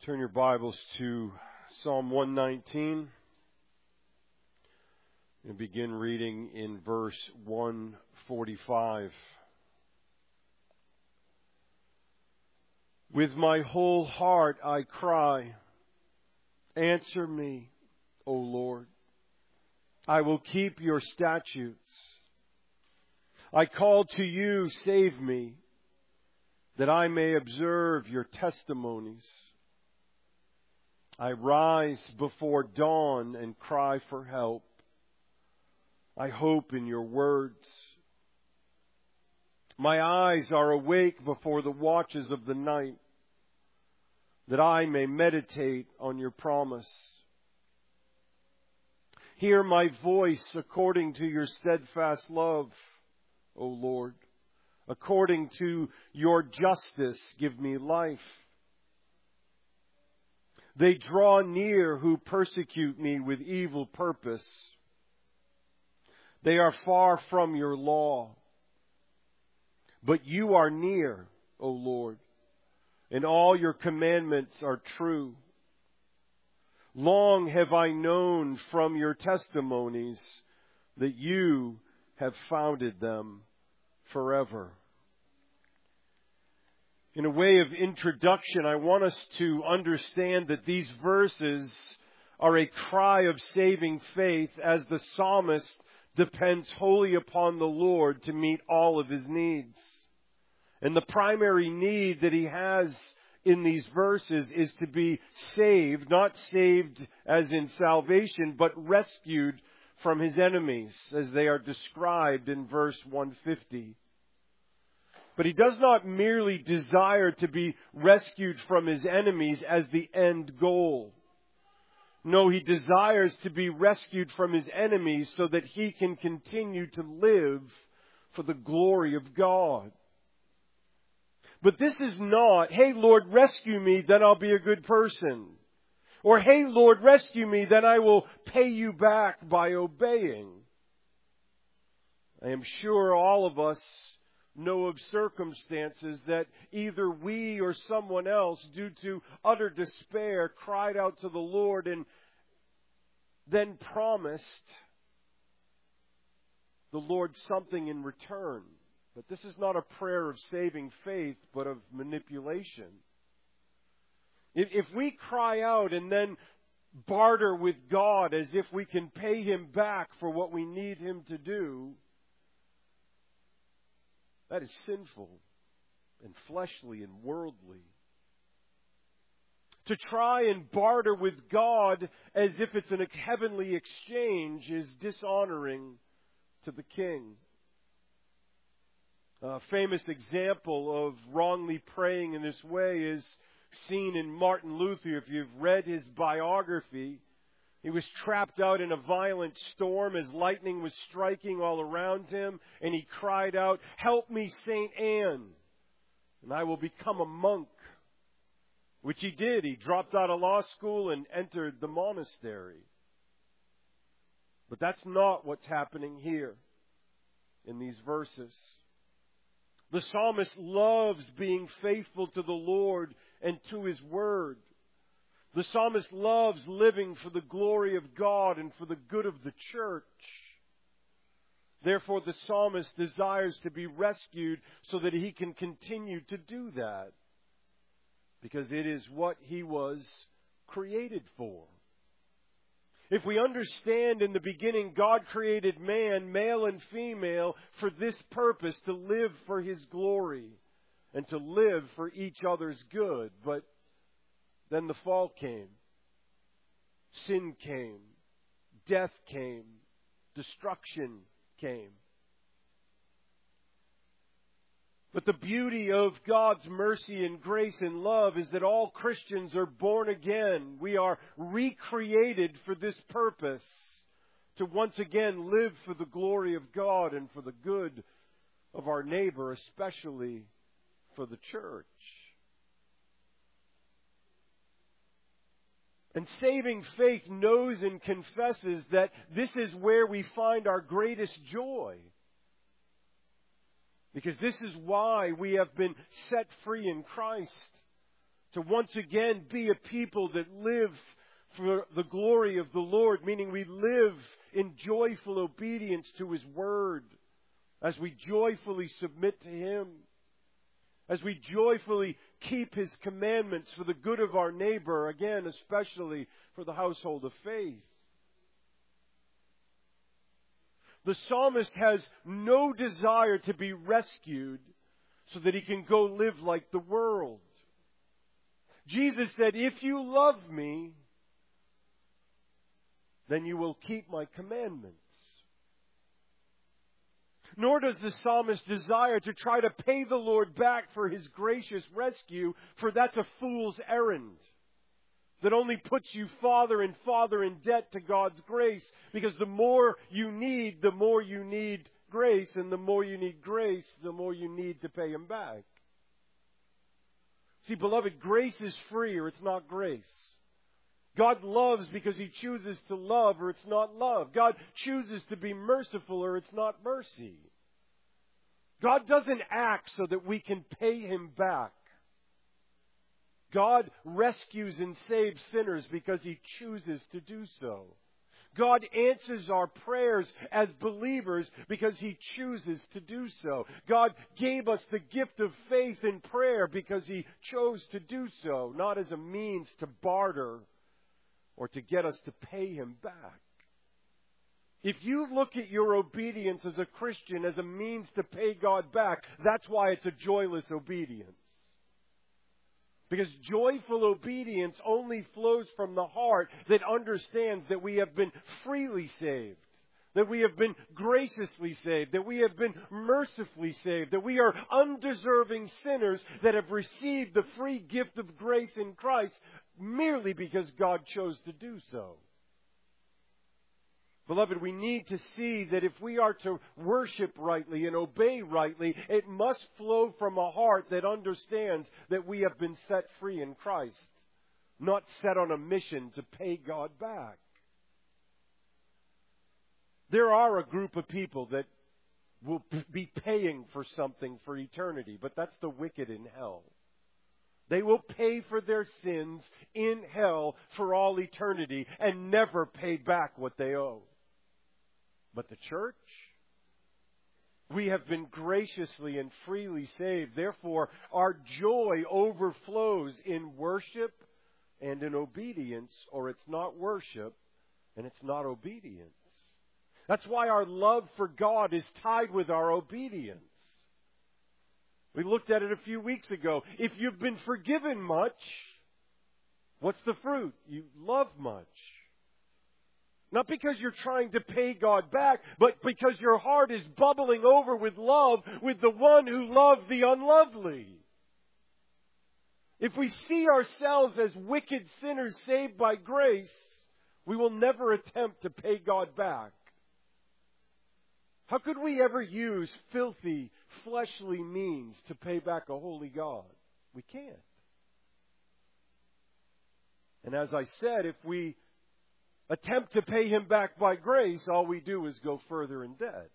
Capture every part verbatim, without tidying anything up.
Turn your Bibles to Psalm one nineteen and begin reading in verse one forty-five. With my whole heart I cry, answer me, O Lord. I will keep your statutes. I call to you, save me, that I may observe your testimonies. I rise before dawn and cry for help. I hope in your words. My eyes are awake before the watches of the night, that I may meditate on your promise. Hear my voice according to your steadfast love, O Lord. According to your justice, give me life. They draw near who persecute me with evil purpose. They are far from your law. But you are near, O Lord, and all your commandments are true. Long have I known from your testimonies that you have founded them forever. In a way of introduction, I want us to understand that these verses are a cry of saving faith as the psalmist depends wholly upon the Lord to meet all of his needs. And the primary need that he has in these verses is to be saved, not saved as in salvation, but rescued from his enemies, as they are described in verse one fifty. But he does not merely desire to be rescued from his enemies as the end goal. No, he desires to be rescued from his enemies so that he can continue to live for the glory of God. But this is not, hey Lord, rescue me, then I'll be a good person. Or, hey Lord, rescue me, then I will pay you back by obeying. I am sure all of us know of circumstances that either we or someone else, due to utter despair, cried out to the Lord and then promised the Lord something in return. But this is not a prayer of saving faith, but of manipulation. If, if we cry out and then barter with God as if we can pay Him back for what we need Him to do, that is sinful and fleshly and worldly. To try and barter with God as if it's a heavenly exchange is dishonoring to the King. A famous example of wrongly praying in this way is seen in Martin Luther. If you've read his biography, he was trapped out in a violent storm as lightning was striking all around him, and he cried out, "Help me, Saint Anne, and I will become a monk." Which he did. He dropped out of law school and entered the monastery. But that's not what's happening here in these verses. The psalmist loves being faithful to the Lord and to His Word. The psalmist loves living for the glory of God and for the good of the church. Therefore, the psalmist desires to be rescued so that he can continue to do that, because it is what he was created for. If we understand in the beginning God created man, male and female, for this purpose, to live for His glory and to live for each other's good. But then the fall came. Sin came. Death came. Destruction came. But the beauty of God's mercy and grace and love is that all Christians are born again. We are recreated for this purpose, to once again live for the glory of God and for the good of our neighbor, especially for the church. And saving faith knows and confesses that this is where we find our greatest joy. Because this is why we have been set free in Christ. to once again be a people that live for the glory of the Lord, meaning we live in joyful obedience to His Word as we joyfully submit to Him, as we joyfully keep His commandments for the good of our neighbor, again, especially for the household of faith. The psalmist has no desire to be rescued so that he can go live like the world. Jesus said, "If you love me, then you will keep my commandments." Nor does the psalmist desire to try to pay the Lord back for His gracious rescue, for that's a fool's errand that only puts you farther and farther in debt to God's grace, because the more you need, the more you need grace, and the more you need grace, the more you need to pay Him back. See, beloved, grace is free or it's not grace. God loves because He chooses to love or it's not love. God chooses to be merciful or it's not mercy. God doesn't act so that we can pay Him back. God rescues and saves sinners because He chooses to do so. God answers our prayers as believers because He chooses to do so. God gave us the gift of faith in prayer because He chose to do so, not as a means to barter or to get us to pay Him back. If you look at your obedience as a Christian as a means to pay God back, that's why it's a joyless obedience. Because joyful obedience only flows from the heart that understands that we have been freely saved, that we have been graciously saved, that we have been mercifully saved, that we are undeserving sinners that have received the free gift of grace in Christ merely because God chose to do so. Beloved, we need to see that if we are to worship rightly and obey rightly, it must flow from a heart that understands that we have been set free in Christ, not set on a mission to pay God back. There are a group of people that will be paying for something for eternity, but that's the wicked in hell. They will pay for their sins in hell for all eternity and never pay back what they owe. But the church, we have been graciously and freely saved. Therefore, our joy overflows in worship and in obedience, or it's not worship and it's not obedience. That's why our love for God is tied with our obedience. We looked at it a few weeks ago. If you've been forgiven much, what's the fruit? You love much. Not because you're trying to pay God back, but because your heart is bubbling over with love with the one who loved the unlovely. If we see ourselves as wicked sinners saved by grace, we will never attempt to pay God back. How could we ever use filthy, fleshly means to pay back a holy God? We can't. And as I said, if we attempt to pay Him back by grace, all we do is go further in debt.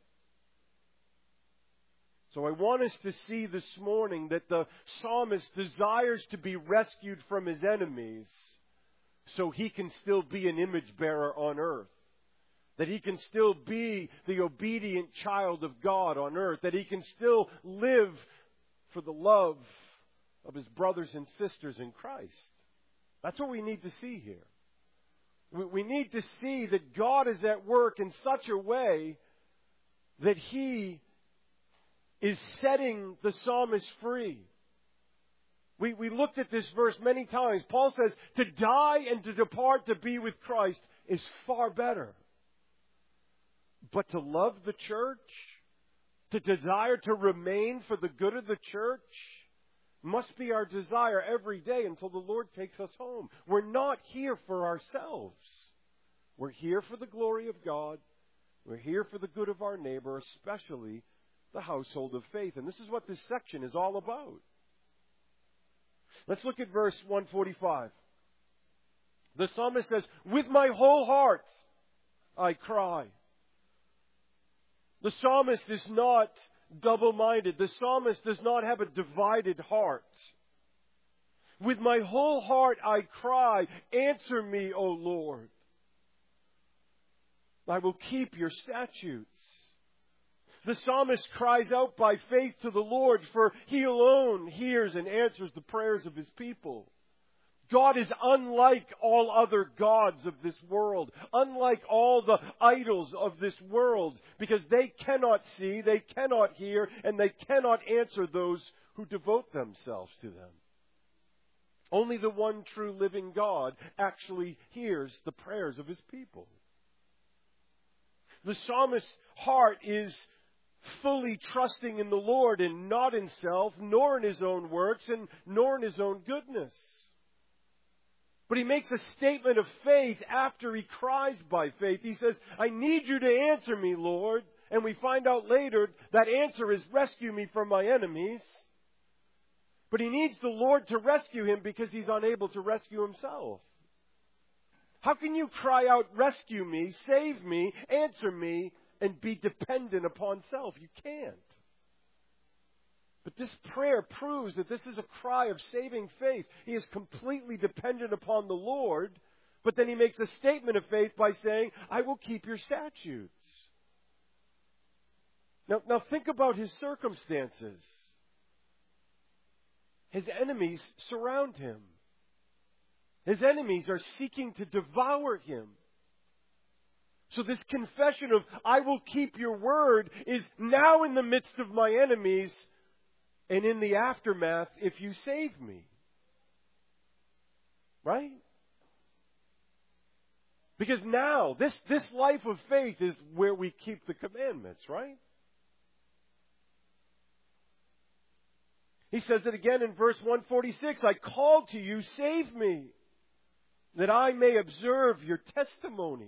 So I want us to see this morning that the psalmist desires to be rescued from his enemies so he can still be an image bearer on earth. That he can still be the obedient child of God on earth. That he can still live for the love of his brothers and sisters in Christ. That's what we need to see here. We need to see that God is at work in such a way that He is setting the psalmist free. We, we looked at this verse many times. Paul says, to die and to depart to be with Christ is far better. But to love the church, to desire to remain for the good of the church, must be our desire every day until the Lord takes us home. We're not here for ourselves. We're here for the glory of God. We're here for the good of our neighbor, especially the household of faith. And this is what this section is all about. Let's look at verse one forty-five. The psalmist says, with my whole heart I cry. The psalmist is not double-minded. The psalmist does not have a divided heart. With my whole heart I cry, answer me, O Lord. I will keep your statutes. The psalmist cries out by faith to the Lord, for He alone hears and answers the prayers of His people. God is unlike all other gods of this world, unlike all the idols of this world, because they cannot see, they cannot hear, and they cannot answer those who devote themselves to them. Only the one true living God actually hears the prayers of His people. The psalmist's heart is fully trusting in the Lord and not in self, nor in his own works, and nor in his own goodness. But he makes a statement of faith after he cries by faith. He says, I need you to answer me, Lord. And we find out later that answer is rescue me from my enemies. But he needs the Lord to rescue him because he's unable to rescue himself. How can you cry out, rescue me, save me, answer me, and be dependent upon self? You can't. But this prayer proves that this is a cry of saving faith. He is completely dependent upon the Lord, but then he makes a statement of faith by saying, I will keep your statutes. Now, now think about his circumstances. His enemies surround him. His enemies are seeking to devour him. So this confession of, I will keep your word, is now in the midst of my enemies, and in the aftermath, if you save me. Right? Because now, this, this life of faith is where we keep the commandments, right? He says it again in verse one forty-six, I call to you, save me, that I may observe your testimonies.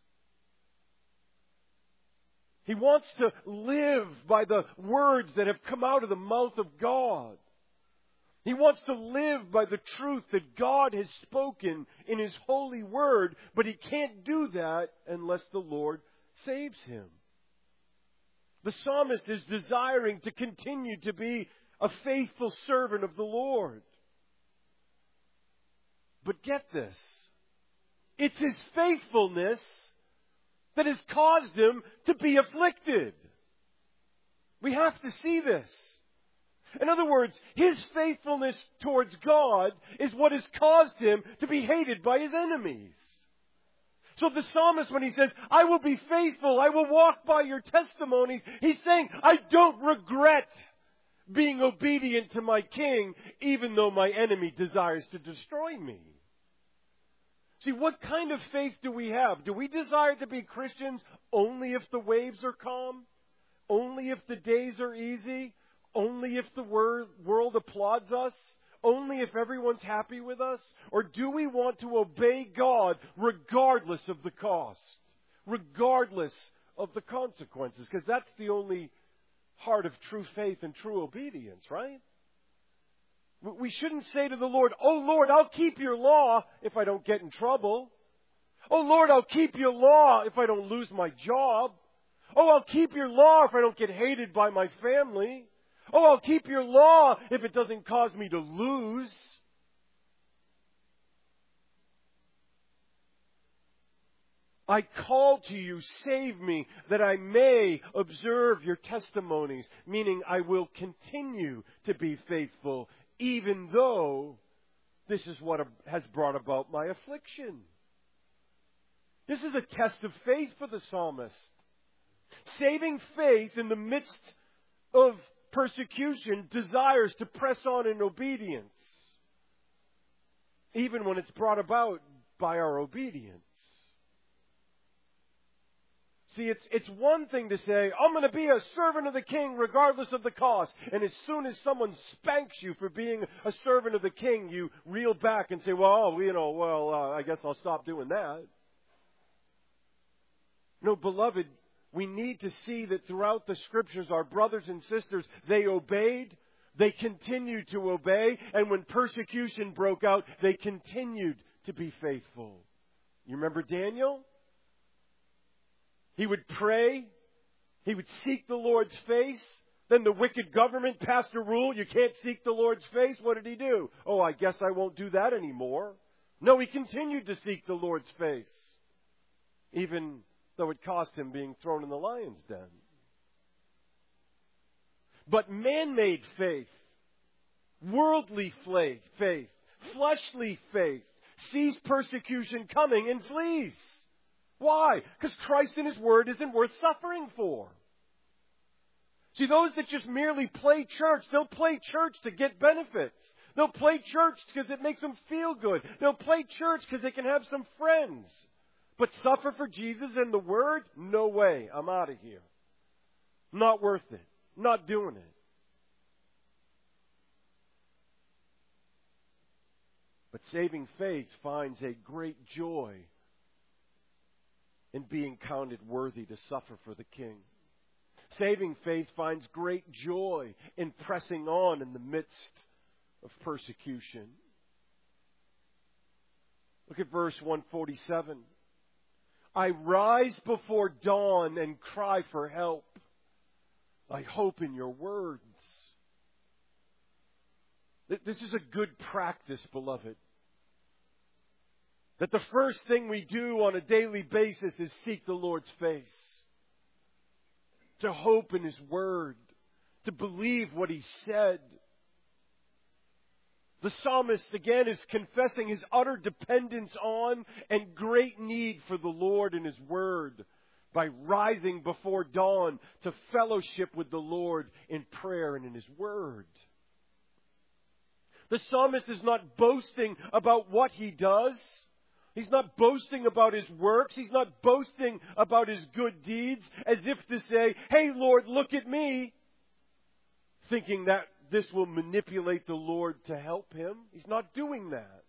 He wants to live by the words that have come out of the mouth of God. He wants to live by the truth that God has spoken in His holy word, but he can't do that unless the Lord saves him. The psalmist is desiring to continue to be a faithful servant of the Lord. But get this, it's his faithfulness that has caused him to be afflicted. We have to see this. In other words, his faithfulness towards God is what has caused him to be hated by his enemies. So the psalmist, when he says, I will be faithful, I will walk by your testimonies, he's saying, I don't regret being obedient to my king, even though my enemy desires to destroy me. See, what kind of faith do we have? Do we desire to be Christians only if the waves are calm? Only if the days are easy? Only if the wor- world applauds us? Only if everyone's happy with us? Or do we want to obey God regardless of the cost? Regardless of the consequences? Because that's the only heart of true faith and true obedience, right? We shouldn't say to the Lord, oh Lord, I'll keep your law if I don't get in trouble. Oh Lord, I'll keep your law if I don't lose my job. Oh, I'll keep your law if I don't get hated by my family. Oh, I'll keep your law if it doesn't cause me to lose. I call to you, save me, that I may observe your testimonies, meaning I will continue to be faithful, even though this is what has brought about my affliction. This is a test of faith for the psalmist. Saving faith in the midst of persecution desires to press on in obedience, even when it's brought about by our obedience. See, it's, it's one thing to say, I'm going to be a servant of the king regardless of the cost. And as soon as someone spanks you for being a servant of the king, you reel back and say, well, you know, well, uh, I guess I'll stop doing that. No, beloved, we need to see that throughout the Scriptures, our brothers and sisters, they obeyed, they continued to obey, and when persecution broke out, they continued to be faithful. You remember Daniel? He would pray. He would seek the Lord's face. Then the wicked government passed a rule, you can't seek the Lord's face. What did he do? Oh, I guess I won't do that anymore. No, he continued to seek the Lord's face, even though it cost him being thrown in the lion's den. But man-made faith, worldly faith, fleshly faith, sees persecution coming and flees. Why? Because Christ and His Word isn't worth suffering for. See, those that just merely play church, they'll play church to get benefits. They'll play church because it makes them feel good. They'll play church because they can have some friends. But suffer for Jesus and the Word? No way. I'm out of here. Not worth it. Not doing it. But saving faith finds a great joy in being counted worthy to suffer for the King. Saving faith finds great joy in pressing on in the midst of persecution. Look at verse one forty-seven. I rise before dawn and cry for help. I hope in your words. This is a good practice, beloved. That the first thing we do on a daily basis is seek the Lord's face. To hope in His Word. To believe what He said. The psalmist, again, is confessing his utter dependence on and great need for the Lord and His Word by rising before dawn to fellowship with the Lord in prayer and in His Word. The psalmist is not boasting about what he does. He's not boasting about his works. He's not boasting about his good deeds as if to say, hey, Lord, look at me. Thinking that this will manipulate the Lord to help him. He's not doing that.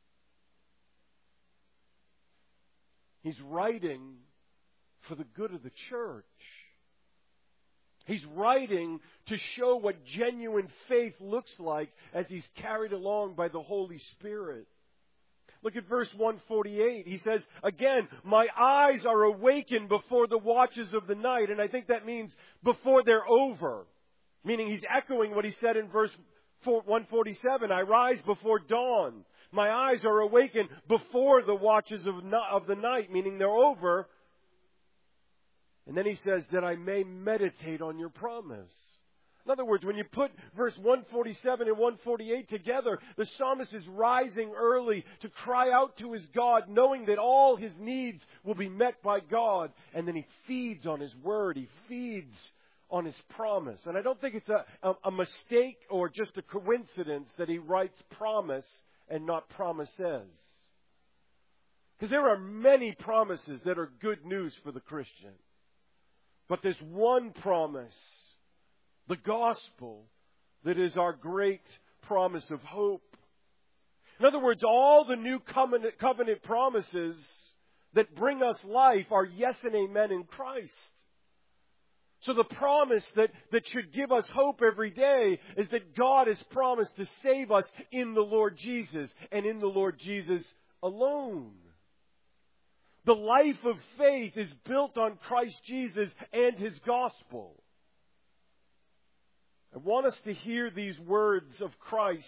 He's writing for the good of the church. He's writing to show what genuine faith looks like as he's carried along by the Holy Spirit. Look at verse one forty-eight. He says, again, my eyes are awakened before the watches of the night. And I think that means before they're over. Meaning he's echoing what he said in verse one forty-seven. I rise before dawn. My eyes are awakened before the watches of the night. Meaning they're over. And then he says, that I may meditate on your promise. In other words, when you put verse one forty-seven and one forty-eight together, the psalmist is rising early to cry out to his God, knowing that all his needs will be met by God. And then he feeds on His Word. He feeds on His promise. And I don't think it's a, a, a mistake or just a coincidence that he writes promise and not promises. Because there are many promises that are good news for the Christian. But there's one promise, the gospel, that is our great promise of hope. In other words, all the new covenant, covenant promises that bring us life are yes and amen in Christ. So the promise that, that should give us hope every day is that God has promised to save us in the Lord Jesus and in the Lord Jesus alone. The life of faith is built on Christ Jesus and His gospel. I want us to hear these words of Christ.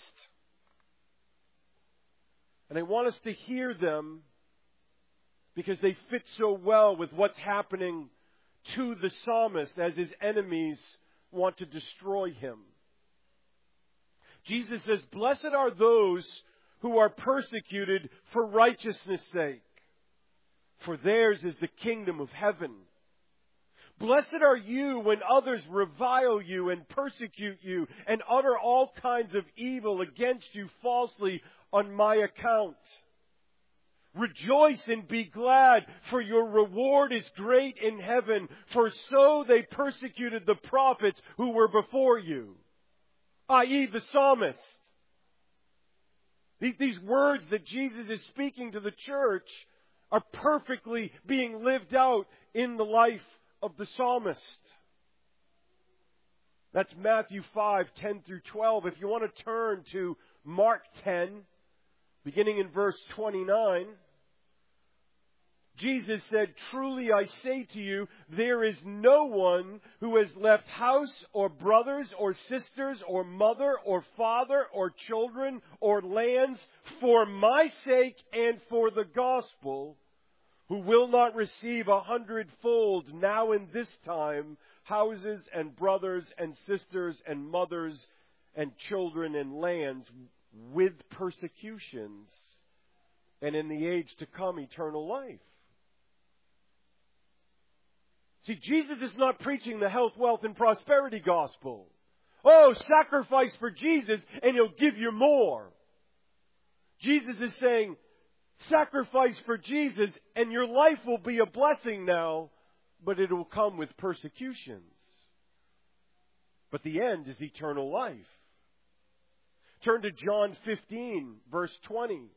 And I want us to hear them because they fit so well with what's happening to the psalmist as his enemies want to destroy him. Jesus says, blessed are those who are persecuted for righteousness' sake, for theirs is the kingdom of heaven. Blessed are you when others revile you and persecute you and utter all kinds of evil against you falsely on my account. Rejoice and be glad, for your reward is great in heaven, for so they persecuted the prophets who were before you. that is the psalmist. These, these words that Jesus is speaking to the church are perfectly being lived out in the life of the psalmist. That's Matthew five, ten through twelve. If you want to turn to Mark ten, beginning in verse twenty-nine. Jesus said, "Truly I say to you, there is no one who has left house or brothers or sisters or mother or father or children or lands for my sake and for the gospel, who will not receive a hundredfold now in this time houses and brothers and sisters and mothers and children and lands with persecutions, and in the age to come eternal life." See, Jesus is not preaching the health, wealth, and prosperity gospel. Oh, sacrifice for Jesus and He'll give you more. Jesus is saying, sacrifice for Jesus and your life will be a blessing now, but it will come with persecutions. But the end is eternal life. Turn to John fifteen, verse twenty.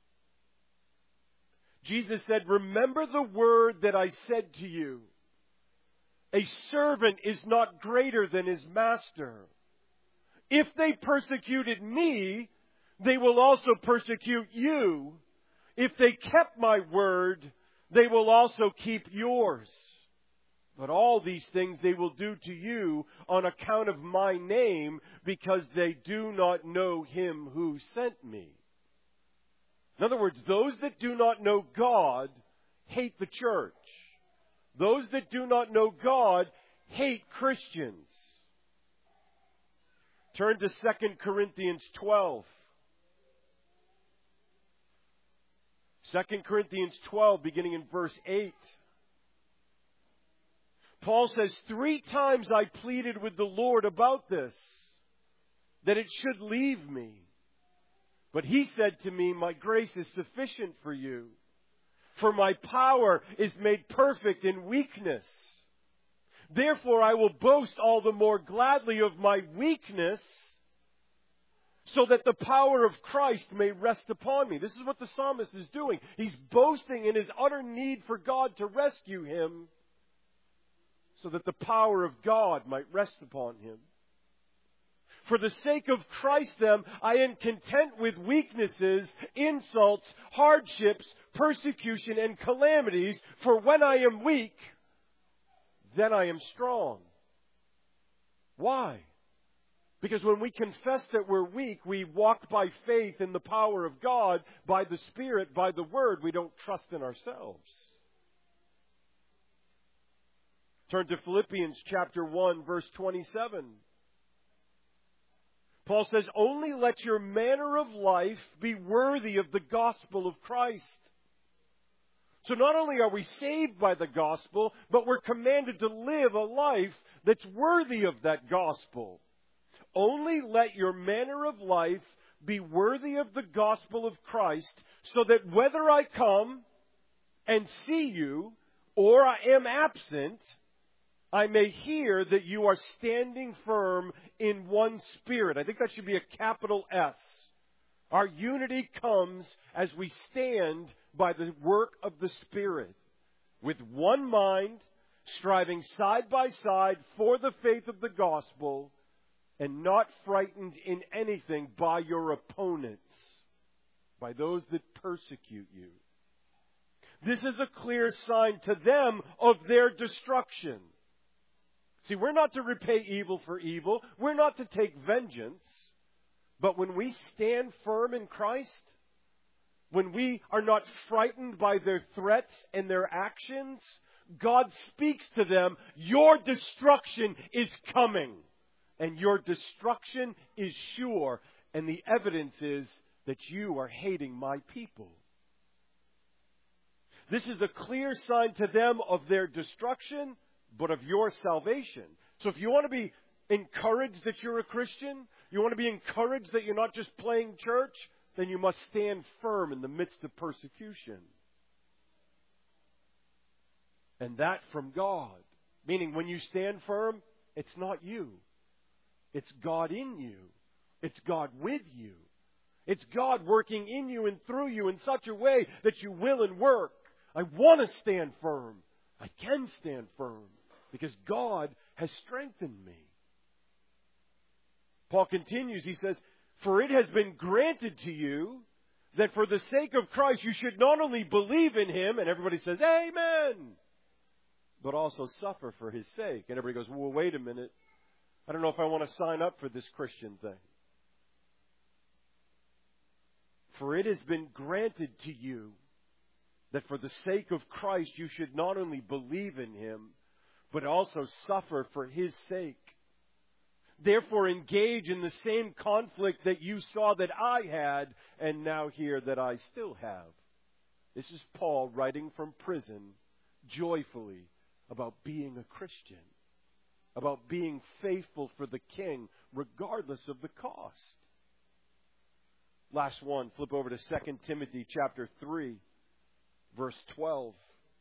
Jesus said, "Remember the word that I said to you. A servant is not greater than his master. If they persecuted me, they will also persecute you. If they kept my word, they will also keep yours. But all these things they will do to you on account of my name, because they do not know him who sent me." In other words, those that do not know God hate the church. Those that do not know God hate Christians. Turn to Second Corinthians twelve. Second Corinthians twelve, beginning in verse eight. Paul says, "Three times I pleaded with the Lord about this, that it should leave me. But He said to me, my grace is sufficient for you, for my power is made perfect in weakness. Therefore I will boast all the more gladly of my weakness, so that the power of Christ may rest upon me." This is what the psalmist is doing. He's boasting in his utter need for God to rescue him, so that the power of God might rest upon him. "For the sake of Christ, then, I am content with weaknesses, insults, hardships, persecution, and calamities. For when I am weak, then I am strong." Why? Because when we confess that we're weak, we walk by faith in the power of God, by the Spirit, by the Word. We don't trust in ourselves. Turn to Philippians chapter one, verse twenty-seven. Paul says, "Only let your manner of life be worthy of the gospel of Christ." So not only are we saved by the gospel, but we're commanded to live a life that's worthy of that gospel. Only let your manner of life be worthy of the gospel of Christ, so that whether I come and see you or I am absent, I may hear that you are standing firm in one spirit. I think that should be a capital S. Our unity comes as we stand by the work of the Spirit, with one mind, striving side by side for the faith of the gospel, and not frightened in anything by your opponents, by those that persecute you. This is a clear sign to them of their destruction. See, we're not to repay evil for evil. We're not to take vengeance. But when we stand firm in Christ, when we are not frightened by their threats and their actions, God speaks to them, your destruction is coming. And your destruction is sure. And the evidence is that you are hating my people. This is a clear sign to them of their destruction, but of your salvation. So if you want to be encouraged that you're a Christian, you want to be encouraged that you're not just playing church, then you must stand firm in the midst of persecution. And that from God. Meaning when you stand firm, it's not you. It's God in you. It's God with you. It's God working in you and through you in such a way that you will and work. I want to stand firm. I can stand firm because God has strengthened me. Paul continues, he says, "For it has been granted to you that for the sake of Christ you should not only believe in Him, and everybody says, Amen, but also suffer for His sake. And everybody goes, well, wait a minute. I don't know if I want to sign up for this Christian thing. For it has been granted to you that for the sake of Christ you should not only believe in Him, but also suffer for His sake. Therefore engage in the same conflict that you saw that I had, and now hear that I still have. This is Paul writing from prison joyfully about being a Christian, about being faithful for the King regardless of the cost. Last one, flip over to Second Timothy chapter three, verse twelve.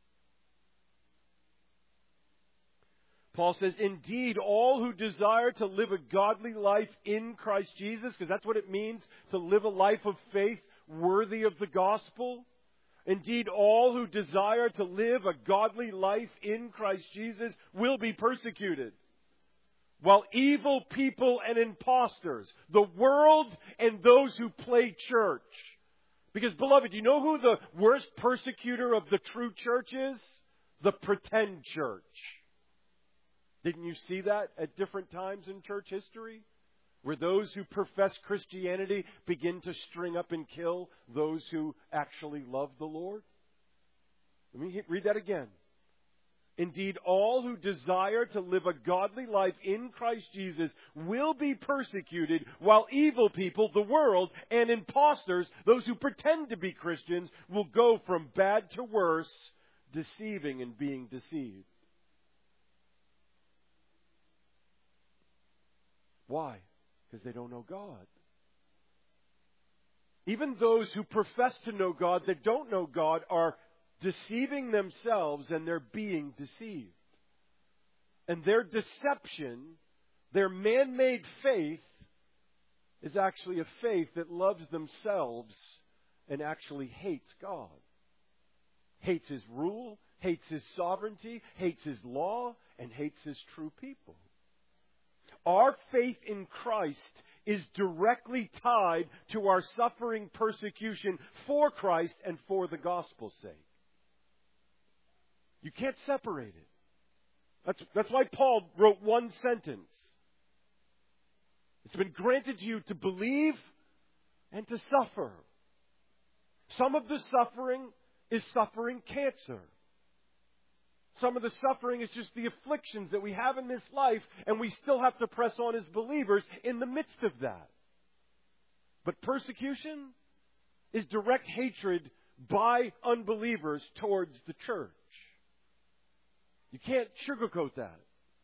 Paul says, indeed, all who desire to live a godly life in Christ Jesus, because that's what it means to live a life of faith worthy of the gospel. Indeed, all who desire to live a godly life in Christ Jesus will be persecuted. While evil people and impostors, the world and those who play church. Because, beloved, you know who the worst persecutor of the true church is? The pretend church. Didn't you see that at different times in church history? Where those who profess Christianity begin to string up and kill those who actually love the Lord? Let me read that again. Indeed, all who desire to live a godly life in Christ Jesus will be persecuted, while evil people, the world, and impostors, those who pretend to be Christians, will go from bad to worse, deceiving and being deceived. Why? Because they don't know God. Even those who profess to know God that don't know God are deceiving themselves, and they're being deceived. And their deception, their man-made faith, is actually a faith that loves themselves and actually hates God. Hates His rule, hates His sovereignty, hates His law, and hates His true people. Our faith in Christ is directly tied to our suffering persecution for Christ and for the gospel's sake. You can't separate it. That's, that's why Paul wrote one sentence. It's been granted to you to believe and to suffer. Some of the suffering is suffering cancer. Some of the suffering is just the afflictions that we have in this life, and we still have to press on as believers in the midst of that. But persecution is direct hatred by unbelievers towards the church. You can't sugarcoat that.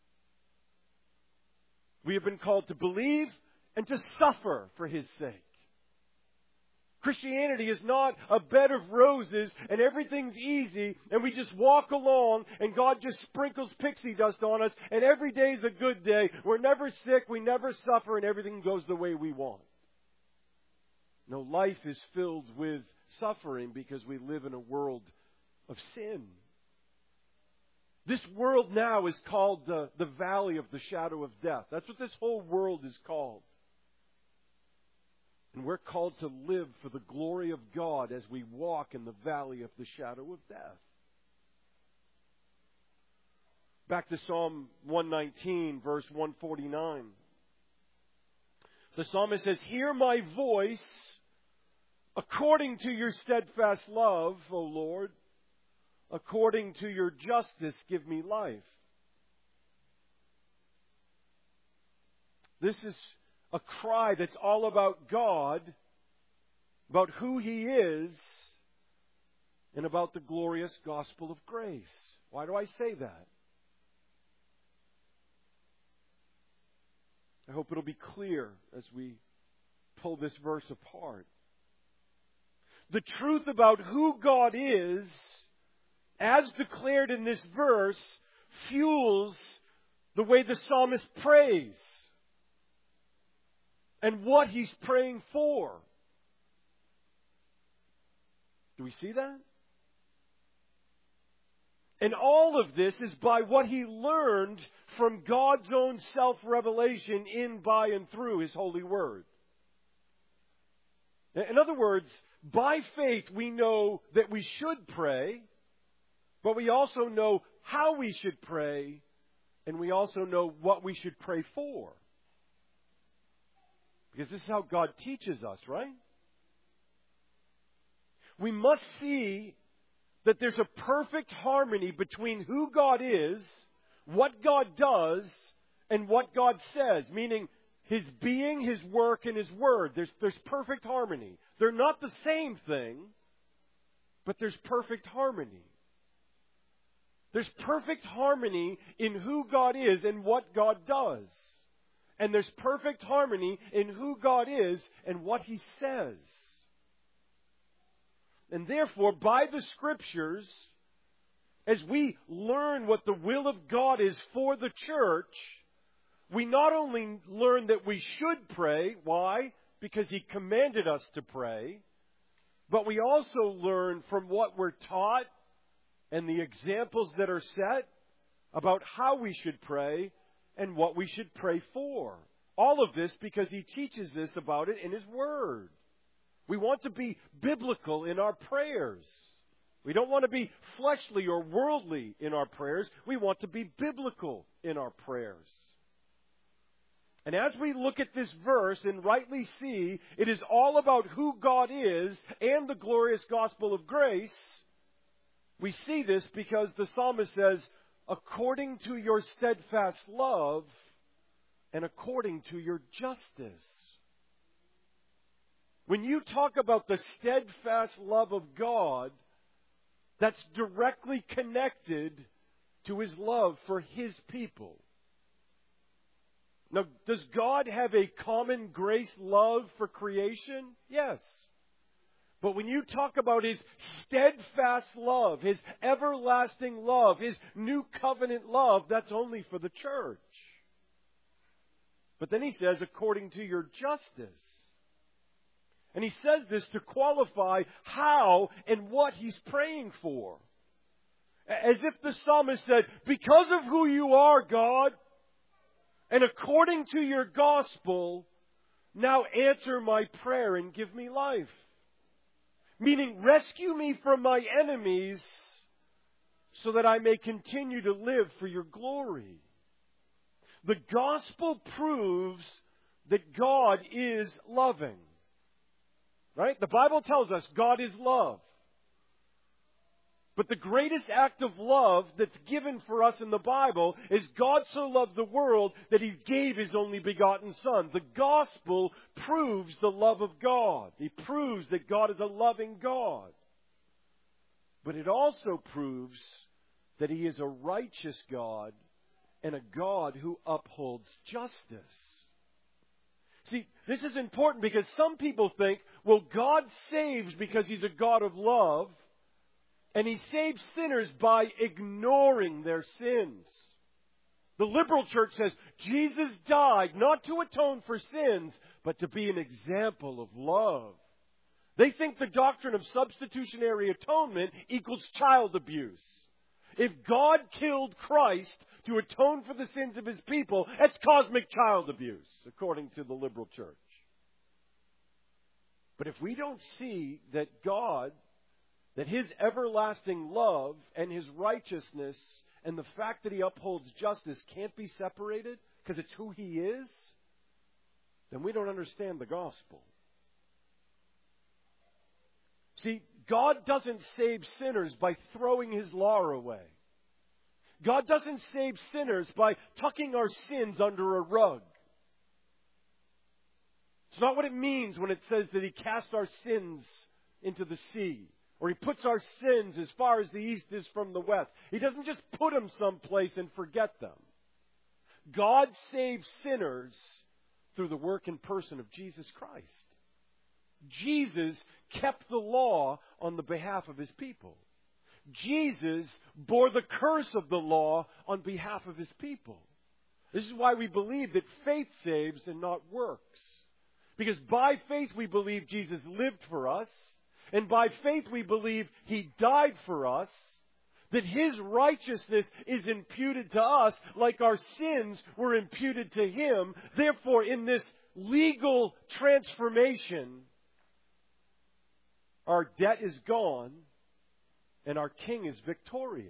We have been called to believe and to suffer for His sake. Christianity is not a bed of roses and everything's easy and we just walk along and God just sprinkles pixie dust on us and every day is a good day. We're never sick, we never suffer, and everything goes the way we want. No, life is filled with suffering because we live in a world of sin. This world now is called the, the valley of the shadow of death. That's what this whole world is called. And we're called to live for the glory of God as we walk in the valley of the shadow of death. Back to Psalm one nineteen, verse one forty-nine. The psalmist says, hear my voice according to your steadfast love, O Lord. According to your justice, give me life. This is a cry that's all about God, about who He is, and about the glorious gospel of grace. Why do I say that? I hope it'll be clear as we pull this verse apart. The truth about who God is, as declared in this verse, fuels the way the psalmist prays and what he's praying for. Do we see that? And all of this is by what he learned from God's own self-revelation in, by, and through His holy word. In other words, by faith we know that we should pray, but we also know how we should pray, and we also know what we should pray for. Because this is how God teaches us, right? We must see that there's a perfect harmony between who God is, what God does, and what God says, meaning His being, His work, and His word. There's, there's perfect harmony. They're not the same thing, but there's perfect harmony. There's perfect harmony in who God is and what God does. And there's perfect harmony in who God is and what He says. And therefore, by the Scriptures, as we learn what the will of God is for the church, we not only learn that we should pray. Why? Because He commanded us to pray. But we also learn from what we're taught and the examples that are set about how we should pray and what we should pray for. All of this because He teaches us about it in His Word. We want to be biblical in our prayers. We don't want to be fleshly or worldly in our prayers. We want to be biblical in our prayers. And as we look at this verse and rightly see it is all about who God is and the glorious gospel of grace, we see this because the psalmist says, according to your steadfast love and according to your justice. When you talk about the steadfast love of God, that's directly connected to His love for His people. Now, does God have a common grace love for creation? Yes. But when you talk about His steadfast love, His everlasting love, His new covenant love, that's only for the church. But then He says, according to your justice. And He says this to qualify how and what He's praying for. As if the psalmist said, because of who you are, God, and according to your gospel, now answer my prayer and give me life. Meaning, rescue me from my enemies so that I may continue to live for your glory. The gospel proves that God is loving. Right? The Bible tells us God is love. But the greatest act of love that's given for us in the Bible is God so loved the world that He gave His only begotten Son. The gospel proves the love of God. It proves that God is a loving God. But it also proves that He is a righteous God and a God who upholds justice. See, this is important because some people think, well, God saves because He's a God of love. And He saves sinners by ignoring their sins. The liberal church says Jesus died not to atone for sins, but to be an example of love. They think the doctrine of substitutionary atonement equals child abuse. If God killed Christ to atone for the sins of His people, that's cosmic child abuse, according to the liberal church. But if we don't see that God, that His everlasting love and His righteousness and the fact that He upholds justice can't be separated because it's who He is, then we don't understand the gospel. See, God doesn't save sinners by throwing His law away. God doesn't save sinners by tucking our sins under a rug. It's not what it means when it says that He casts our sins into the sea. Or He puts our sins as far as the east is from the west. He doesn't just put them someplace and forget them. God saves sinners through the work and person of Jesus Christ. Jesus kept the law on the behalf of His people. Jesus bore the curse of the law on behalf of His people. This is why we believe that faith saves and not works. Because by faith we believe Jesus lived for us. And by faith we believe He died for us, that His righteousness is imputed to us like our sins were imputed to Him. Therefore, in this legal transformation, our debt is gone, and our King is victorious.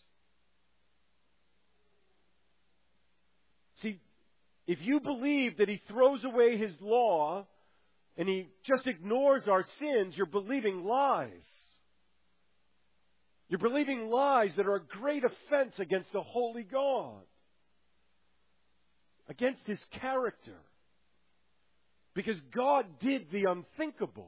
See, if you believe that He throws away His law and He just ignores our sins, you're believing lies. You're believing lies that are a great offense against the holy God, against His character. Because God did the unthinkable.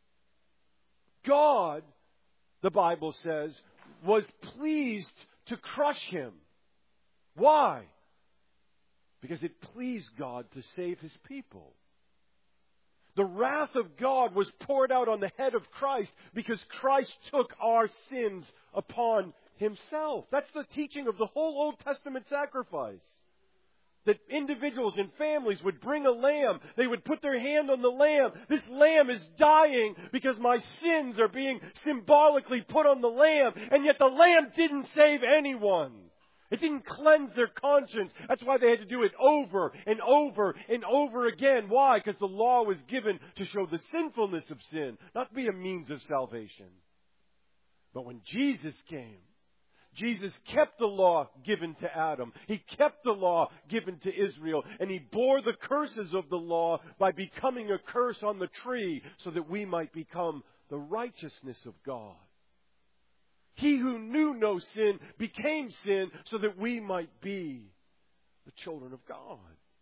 God, the Bible says, was pleased to crush Him. Why? Because it pleased God to save His people. The wrath of God was poured out on the head of Christ because Christ took our sins upon Himself. That's the teaching of the whole Old Testament sacrifice. That individuals and families would bring a lamb. They would put their hand on the lamb. This lamb is dying because my sins are being symbolically put on the lamb. And yet the lamb didn't save anyone. It didn't cleanse their conscience. That's why they had to do it over and over and over again. Why? Because the law was given to show the sinfulness of sin, not to be a means of salvation. But when Jesus came, Jesus kept the law given to Adam. He kept the law given to Israel. And He bore the curses of the law by becoming a curse on the tree so that we might become the righteousness of God. He who knew no sin became sin so that we might be the children of God.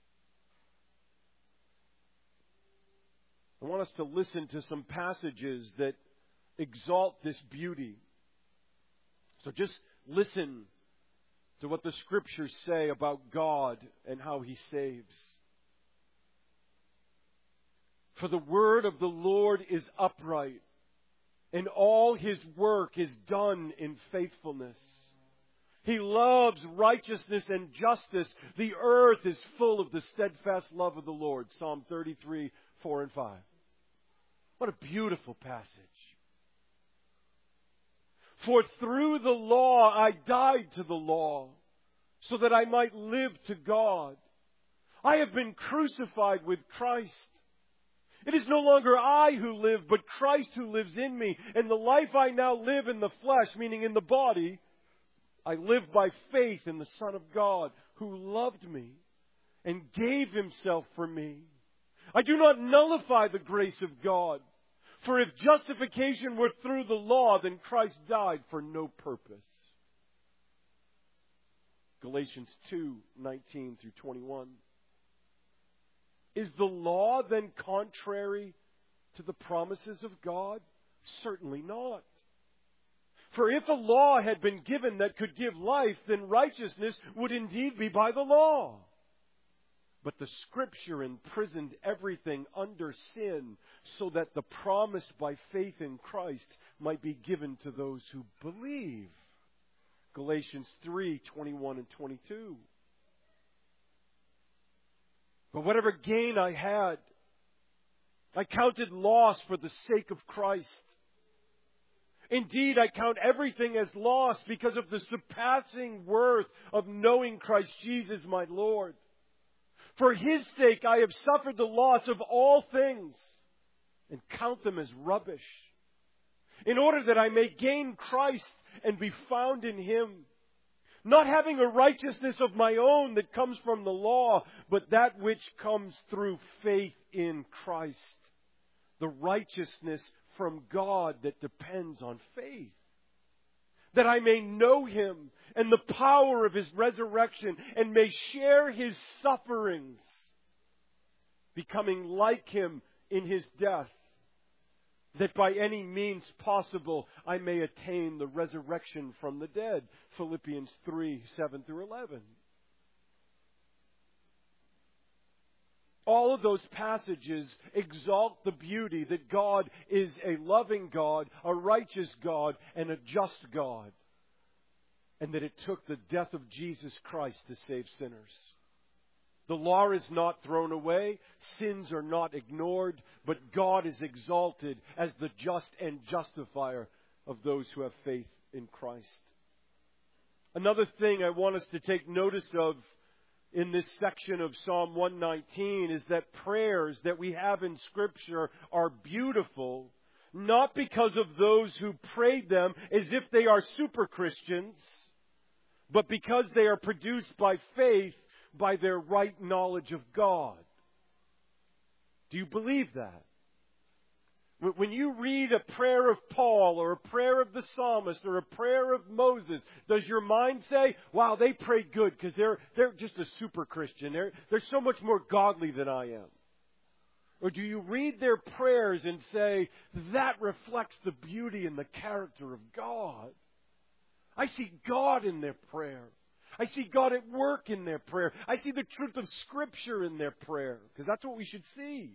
I want us to listen to some passages that exalt this beauty. So just listen to what the Scriptures say about God and how He saves. For the word of the Lord is upright, and all His work is done in faithfulness. He loves righteousness and justice. The earth is full of the steadfast love of the Lord. Psalm thirty-three, four and five. What a beautiful passage. For through the law I died to the law, so that I might live to God. I have been crucified with Christ. It is no longer I who live, but Christ who lives in me. And the life I now live in the flesh, meaning in the body, I live by faith in the Son of God, who loved me and gave Himself for me. I do not nullify the grace of God. For if justification were through the law, then Christ died for no purpose. Galatians two, nineteen through twenty-one. Is the law then contrary to the promises of God? Certainly not. For if a law had been given that could give life, then righteousness would indeed be by the law. But the Scripture imprisoned everything under sin, so that the promise by faith in Christ might be given to those who believe. Galatians three, twenty-one and twenty-two. But whatever gain I had, I counted loss for the sake of Christ. Indeed, I count everything as loss because of the surpassing worth of knowing Christ Jesus my Lord. For His sake I have suffered the loss of all things and count them as rubbish, in order that I may gain Christ and be found in Him, not having a righteousness of my own that comes from the law, but that which comes through faith in Christ, the righteousness from God that depends on faith, that I may know Him and the power of His resurrection and may share His sufferings, becoming like Him in His death, that by any means possible I may attain the resurrection from the dead. Philippians three, seven through eleven. All of those passages exalt the beauty that God is a loving God, a righteous God, and a just God. And that it took the death of Jesus Christ to save sinners. The law is not thrown away, sins are not ignored, but God is exalted as the just and justifier of those who have faith in Christ. Another thing I want us to take notice of in this section of Psalm one nineteen is that prayers that we have in Scripture are beautiful not because of those who prayed them as if they are super Christians, but because they are produced by faith, by their right knowledge of God. Do you believe that? When you read a prayer of Paul or a prayer of the psalmist or a prayer of Moses, does your mind say, wow, they prayed good because they're, they're just a super Christian. They're, they're so much more godly than I am? Or do you read their prayers and say, that reflects the beauty and the character of God? I see God in their prayer. I see God at work in their prayer. I see the truth of Scripture in their prayer, because that's what we should see.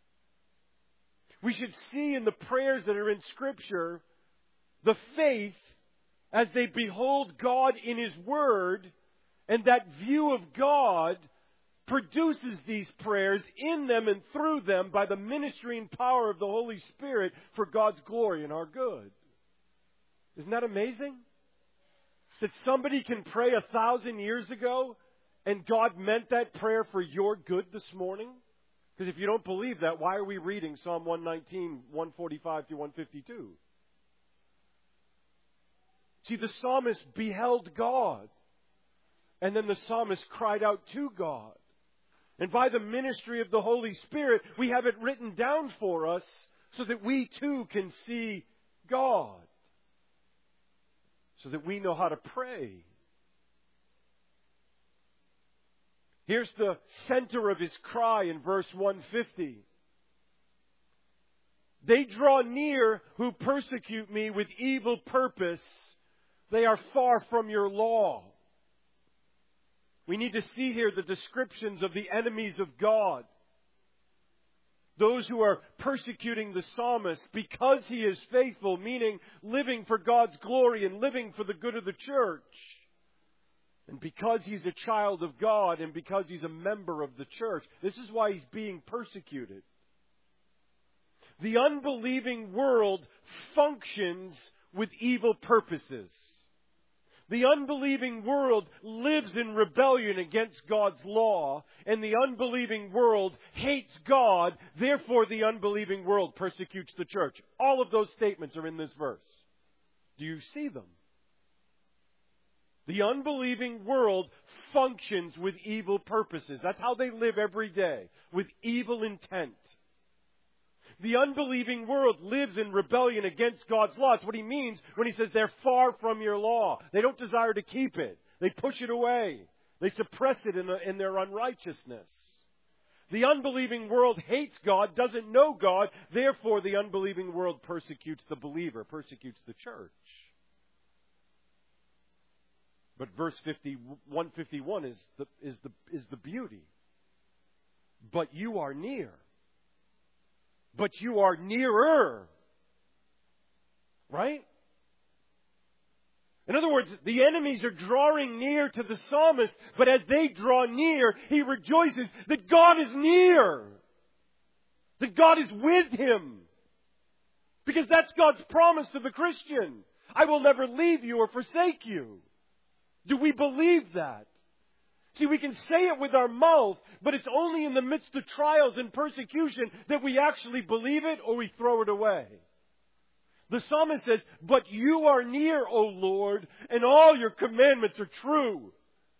We should see in the prayers that are in Scripture the faith as they behold God in His Word, and that view of God produces these prayers in them and through them by the ministering power of the Holy Spirit for God's glory and our good. Isn't that amazing? That somebody can pray a thousand years ago and God meant that prayer for your good this morning? Because if you don't believe that, why are we reading Psalm one nineteen, one forty-five through one fifty-two? See, the psalmist beheld God. And then the psalmist cried out to God. And by the ministry of the Holy Spirit, we have it written down for us so that we too can see God. So that we know how to pray. Here's the center of his cry in verse one fifty. They draw near who persecute me with evil purpose. They are far from your law. We need to see here the descriptions of the enemies of God. Those who are persecuting the psalmist because he is faithful, meaning living for God's glory and living for the good of the church. And because he's a child of God and because he's a member of the church, this is why he's being persecuted. The unbelieving world functions with evil purposes. The unbelieving world lives in rebellion against God's law, and the unbelieving world hates God, therefore the unbelieving world persecutes the church. All of those statements are in this verse. Do you see them? The unbelieving world functions with evil purposes. That's how they live every day, with evil intent. The unbelieving world lives in rebellion against God's law. That's what he means when he says they're far from your law. They don't desire to keep it. They push it away. They suppress it in, the, in their unrighteousness. The unbelieving world hates God, doesn't know God. Therefore, the unbelieving world persecutes the believer, persecutes the church. But verse fifty, one fifty-one is the, is the, is the beauty. But you are near. But you are nearer. Right? In other words, the enemies are drawing near to the psalmist, but as they draw near, he rejoices that God is near. That God is with him. Because that's God's promise to the Christian. I will never leave you or forsake you. Do we believe that? See, we can say it with our mouth, but it's only in the midst of trials and persecution that we actually believe it or we throw it away. The psalmist says, but you are near, O Lord, and all your commandments are true.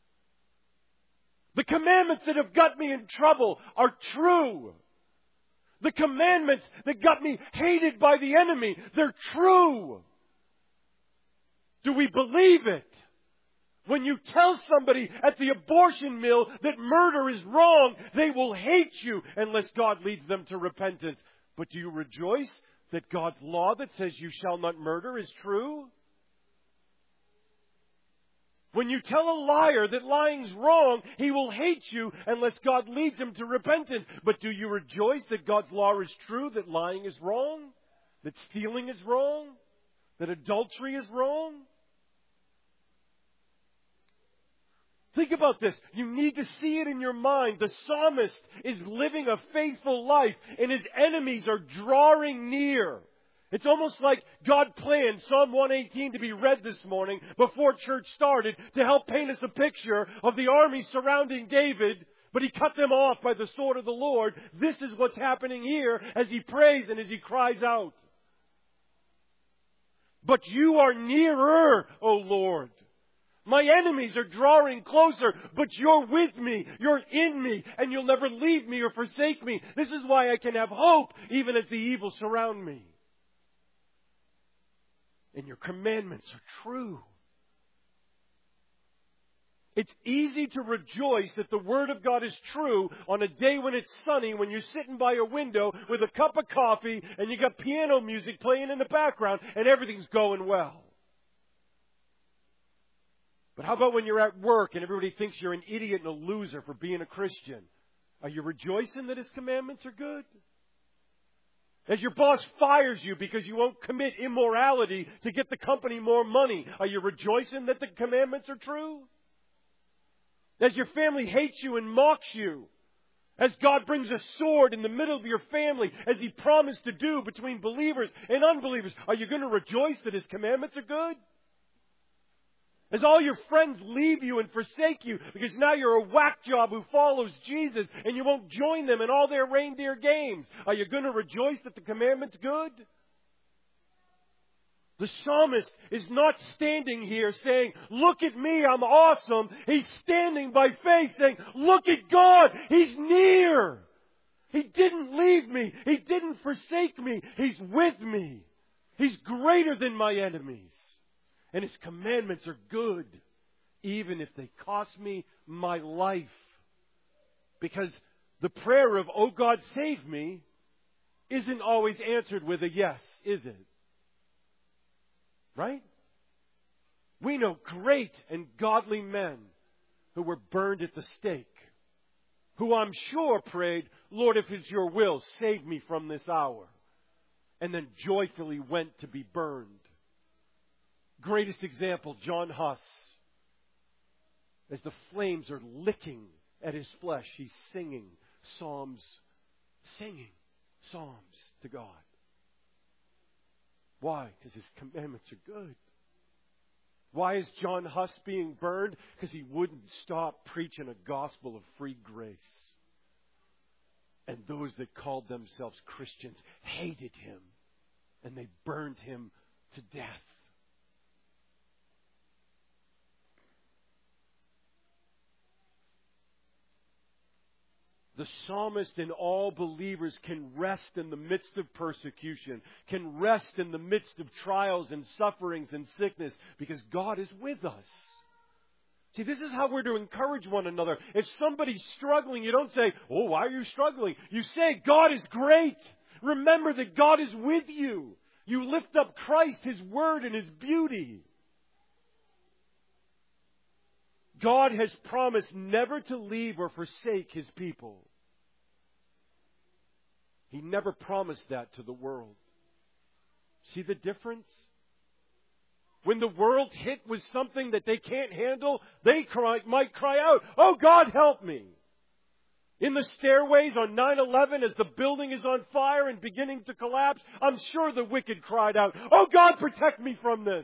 The commandments that have got me in trouble are true. The commandments that got me hated by the enemy, they're true. Do we believe it? When you tell somebody at the abortion mill that murder is wrong, they will hate you unless God leads them to repentance. But do you rejoice that God's law that says you shall not murder is true? When you tell a liar that lying's wrong, he will hate you unless God leads him to repentance. But do you rejoice that God's law is true, that lying is wrong, that stealing is wrong, that adultery is wrong? Think about this. You need to see it in your mind. The psalmist is living a faithful life, and his enemies are drawing near. It's almost like God planned Psalm one eighteen to be read this morning before church started to help paint us a picture of the army surrounding David, but he cut them off by the sword of the Lord. This is what's happening here as he prays and as he cries out. But you are nearer, O Lord. My enemies are drawing closer, but you're with me, you're in me, and you'll never leave me or forsake me. This is why I can have hope, even as the evil surround me. And your commandments are true. It's easy to rejoice that the Word of God is true on a day when it's sunny, when you're sitting by a window with a cup of coffee and you got piano music playing in the background and everything's going well. But how about when you're at work and everybody thinks you're an idiot and a loser for being a Christian? Are you rejoicing that His commandments are good? As your boss fires you because you won't commit immorality to get the company more money, are you rejoicing that the commandments are true? As your family hates you and mocks you, as God brings a sword in the middle of your family, as He promised to do between believers and unbelievers, are you going to rejoice that His commandments are good? As all your friends leave you and forsake you because now you're a whack job who follows Jesus and you won't join them in all their reindeer games, are you going to rejoice that the commandment's good? The psalmist is not standing here saying, look at me, I'm awesome. He's standing by faith saying, look at God, He's near. He didn't leave me. He didn't forsake me. He's with me. He's greater than my enemies. And His commandments are good, even if they cost me my life. Because the prayer of, oh God, save me, isn't always answered with a yes, is it? Right? We know great and godly men who were burned at the stake, who I'm sure prayed, Lord, if it's your will, save me from this hour, and then joyfully went to be burned. Greatest example, John Huss. As the flames are licking at his flesh, he's singing psalms, singing psalms to God. Why? Because His commandments are good. Why is John Huss being burned? Because he wouldn't stop preaching a gospel of free grace. And those that called themselves Christians hated him, and they burned him to death. The psalmist and all believers can rest in the midst of persecution, can rest in the midst of trials and sufferings and sickness, because God is with us. See, this is how we're to encourage one another. If somebody's struggling, you don't say, oh, why are you struggling? You say, God is great. Remember that God is with you. You lift up Christ, His Word, and His beauty. God has promised never to leave or forsake His people. He never promised that to the world. See the difference? When the world's hit with something that they can't handle, they cry, might cry out, oh God, help me. In the stairways on nine eleven, as the building is on fire and beginning to collapse, I'm sure the wicked cried out, oh God, protect me from this.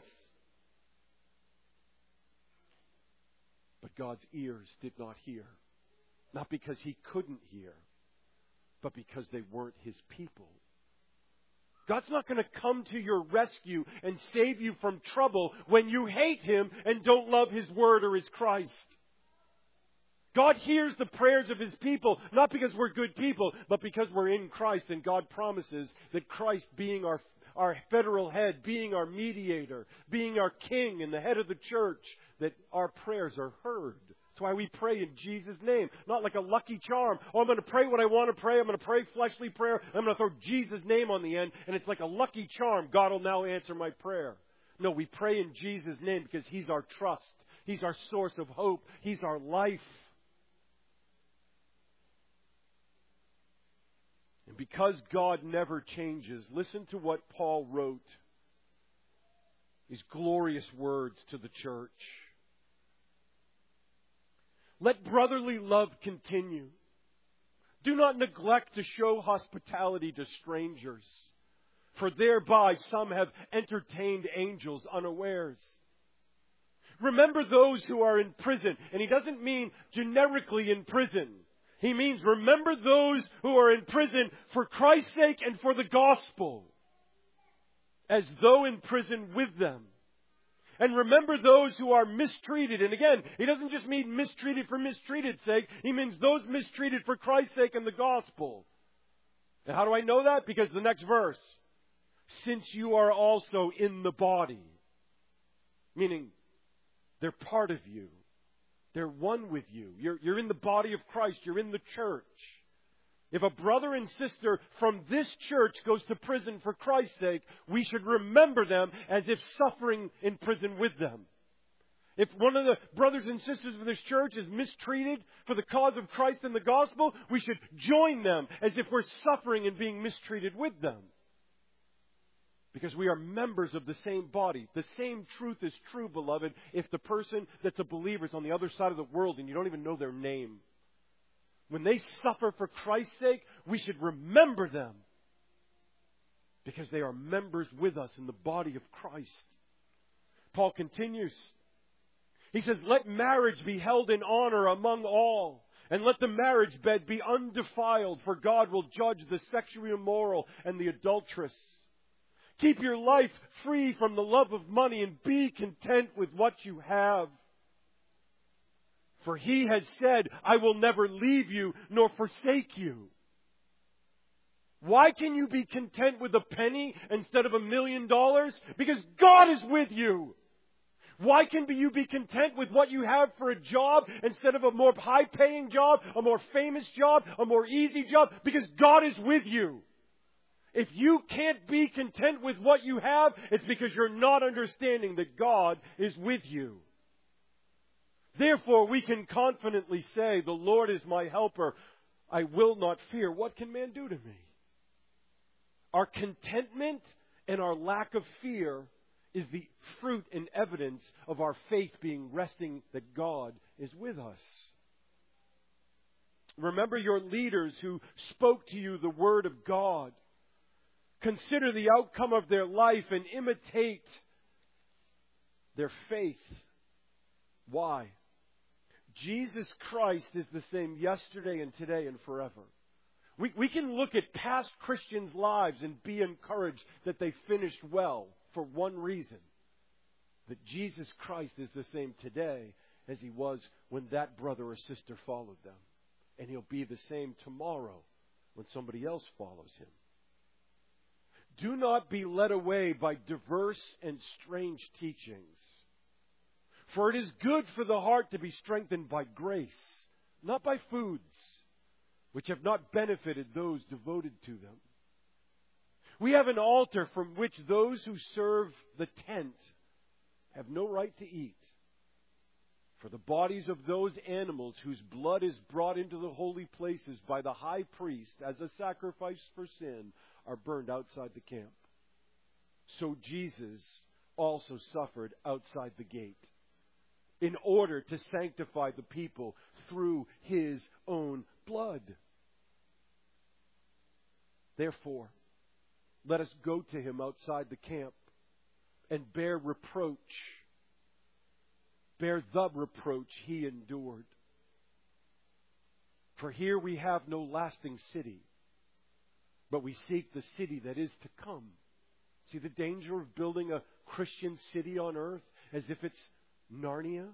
But God's ears did not hear. Not because He couldn't hear, but because they weren't His people. God's not going to come to your rescue and save you from trouble when you hate Him and don't love His Word or His Christ. God hears the prayers of His people, not because we're good people, but because we're in Christ. And God promises that Christ, being our, our federal head, being our mediator, being our king and the head of the church, that our prayers are heard. That's why we pray in Jesus' name. Not like a lucky charm. Oh, I'm going to pray what I want to pray. I'm going to pray fleshly prayer. I'm going to throw Jesus' name on the end. And it's like a lucky charm. God will now answer my prayer. No, we pray in Jesus' name because He's our trust. He's our source of hope. He's our life. And because God never changes, listen to what Paul wrote. These glorious words to the church. Let brotherly love continue. Do not neglect to show hospitality to strangers, for thereby some have entertained angels unawares. Remember those who are in prison. And he doesn't mean generically in prison. He means remember those who are in prison for Christ's sake and for the gospel. as though in prison with them. And remember those who are mistreated. And again, he doesn't just mean mistreated for mistreated's sake. He means those mistreated for Christ's sake and the gospel. And how do I know that? Because the next verse. Since you are also in the body. Meaning, they're part of you. They're one with you. You're, you're in the body of Christ. You're in the church. If a brother and sister from this church goes to prison for Christ's sake, we should remember them as if suffering in prison with them. If one of the brothers and sisters of this church is mistreated for the cause of Christ and the gospel, we should join them as if we're suffering and being mistreated with them. Because we are members of the same body. The same truth is true, beloved, if the person that's a believer is on the other side of the world and you don't even know their name. When they suffer for Christ's sake, we should remember them. Because they are members with us in the body of Christ. Paul continues. He says, let marriage be held in honor among all. And let the marriage bed be undefiled, for God will judge the sexually immoral and the adulteress. Keep your life free from the love of money and be content with what you have. For he has said, I will never leave you nor forsake you. Why can you be content with a penny instead of a million dollars? Because God is with you. Why can you be content with what you have for a job instead of a more high-paying job, a more famous job, a more easy job? Because God is with you. If you can't be content with what you have, it's because you're not understanding that God is with you. Therefore, we can confidently say, the Lord is my helper. I will not fear. What can man do to me? Our contentment and our lack of fear is the fruit and evidence of our faith being resting that God is with us. Remember your leaders who spoke to you the word of God. Consider the outcome of their life and imitate their faith. Why? Jesus Christ is the same yesterday and today and forever. We, we can look at past Christians' lives and be encouraged that they finished well for one reason. That Jesus Christ is the same today as He was when that brother or sister followed them. And He'll be the same tomorrow when somebody else follows Him. Do not be led away by diverse and strange teachings. For it is good for the heart to be strengthened by grace, not by foods, which have not benefited those devoted to them. We have an altar from which those who serve the tent have no right to eat. For the bodies of those animals whose blood is brought into the holy places by the high priest as a sacrifice for sin are burned outside the camp. So Jesus also suffered outside the gate, in order to sanctify the people through His own blood. Therefore, let us go to Him outside the camp and bear reproach. Bear the reproach He endured. For here we have no lasting city, but we seek the city that is to come. See the danger of building a Christian city on earth as if it's Narnia?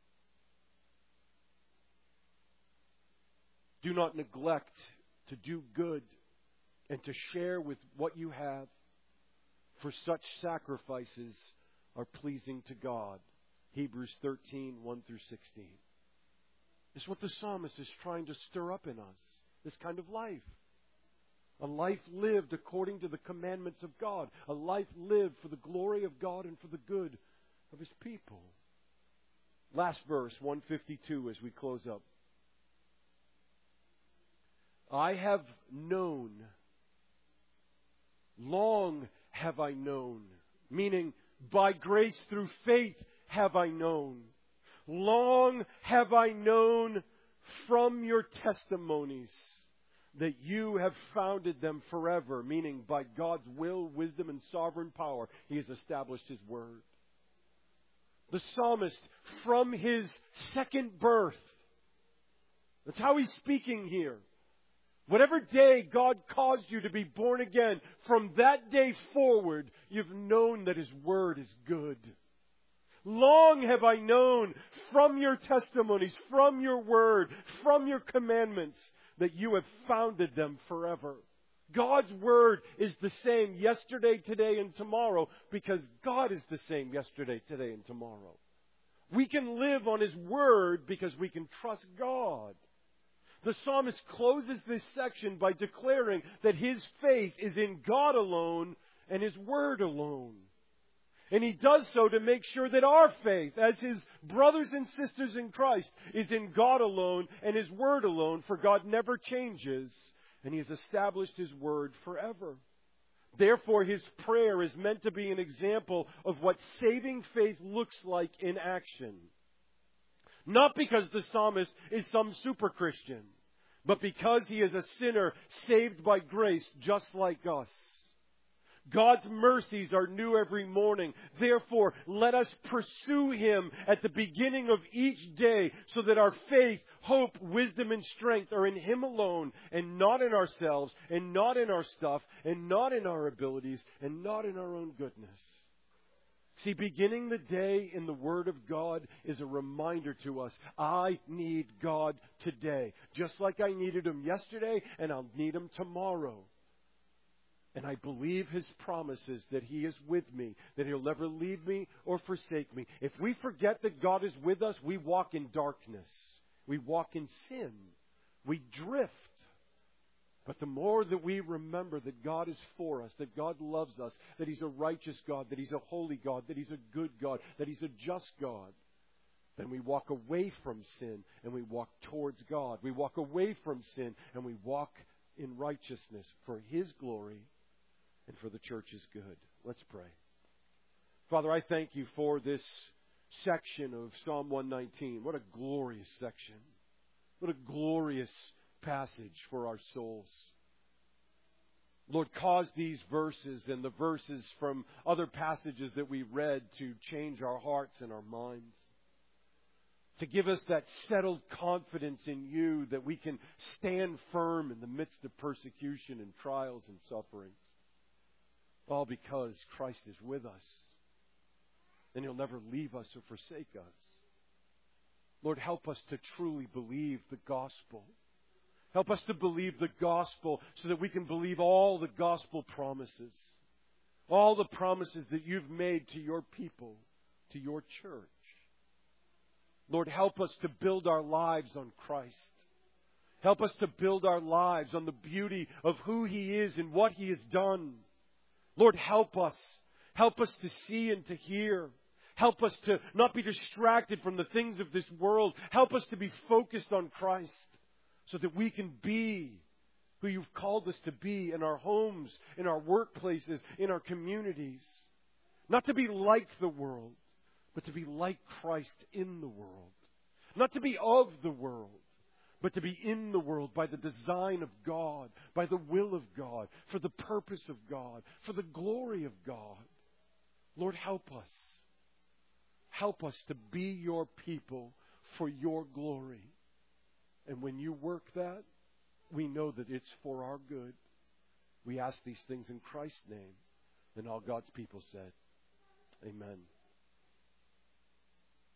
Do not neglect to do good and to share with what you have, for such sacrifices are pleasing to God. Hebrews thirteen, one through sixteen. This is what the psalmist is trying to stir up in us. This kind of life. A life lived according to the commandments of God. A life lived for the glory of God and for the good of His people. Last verse, one fifty-two, as we close up. I have known, long have I known, meaning by grace through faith have I known. Long have I known from your testimonies that you have founded them forever, meaning by God's will, wisdom, and sovereign power, He has established His word. The psalmist, from his second birth, that's how he's speaking here. Whatever day God caused you to be born again, from that day forward, you've known that His Word is good. Long have I known from your testimonies, from your Word, from your commandments, that you have founded them forever. God's Word is the same yesterday, today, and tomorrow, because God is the same yesterday, today, and tomorrow. We can live on His Word because we can trust God. The psalmist closes this section by declaring that his faith is in God alone and His Word alone. And he does so to make sure that our faith, as his brothers and sisters in Christ, is in God alone and His Word alone, for God never changes, and He has established His Word forever. Therefore, his prayer is meant to be an example of what saving faith looks like in action. Not because the psalmist is some super Christian, but because he is a sinner saved by grace just like us. God's mercies are new every morning. Therefore, let us pursue Him at the beginning of each day so that our faith, hope, wisdom, and strength are in Him alone and not in ourselves and not in our stuff and not in our abilities and not in our own goodness. See, beginning the day in the Word of God is a reminder to us, I need God today, just like I needed Him yesterday and I'll need Him tomorrow. And I believe His promises that He is with me, that He'll never leave me or forsake me. If we forget that God is with us, we walk in darkness. We walk in sin. We drift. But the more that we remember that God is for us, that God loves us, that He's a righteous God, that He's a holy God, that He's a good God, that He's a just God, then we walk away from sin and we walk towards God. We walk away from sin and we walk in righteousness for His glory and for the church's good. Let's pray. Father, I thank You for this section of Psalm one nineteen. What a glorious section. What a glorious passage for our souls. Lord, cause these verses and the verses from other passages that we read to change our hearts and our minds. To give us that settled confidence in You that we can stand firm in the midst of persecution and trials and sufferings. All because Christ is with us. And He'll never leave us or forsake us. Lord, help us to truly believe the gospel. Help us to believe the gospel so that we can believe all the gospel promises. All the promises that You've made to Your people, to Your church. Lord, help us to build our lives on Christ. Help us to build our lives on the beauty of who He is and what He has done. Lord, help us. Help us to see and to hear. Help us to not be distracted from the things of this world. Help us to be focused on Christ so that we can be who You've called us to be in our homes, in our workplaces, in our communities. Not to be like the world, but to be like Christ in the world. Not to be of the world, but to be in the world by the design of God, by the will of God, for the purpose of God, for the glory of God. Lord, help us. Help us to be Your people for Your glory. And when You work that, we know that it's for our good. We ask these things in Christ's name. And all God's people said, Amen.